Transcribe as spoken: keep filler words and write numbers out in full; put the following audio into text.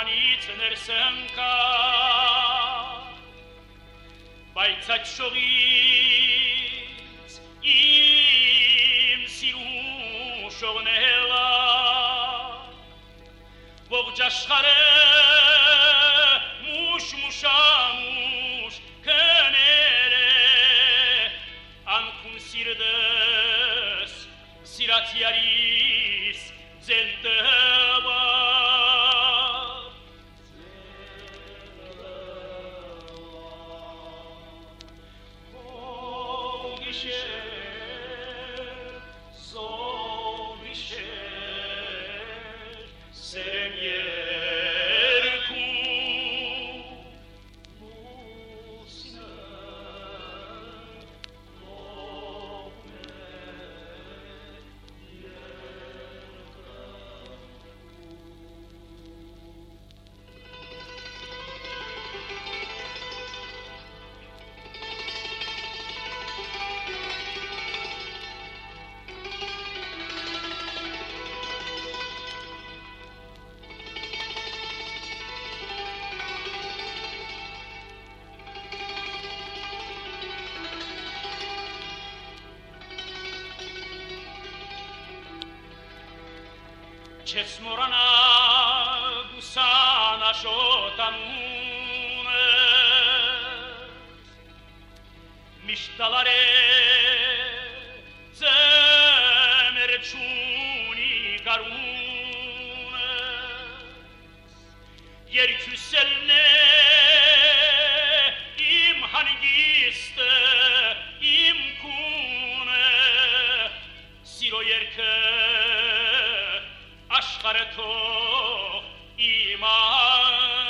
Իշխանից ներսնկա բայց այդ շողից իմ սիրուն շողնելա ողջ աշխարհը մուշ մուշամուշ կներ է անքուն սիրդս սիրացիարիս ձենտվա Չես մորանա գուսան աշոտ անունը միշտ տալարե ձմեր չունի գարունը երկուսելն է իմ հանգիստը իմ կունը սիրո երկը աշխարհը թող իմանա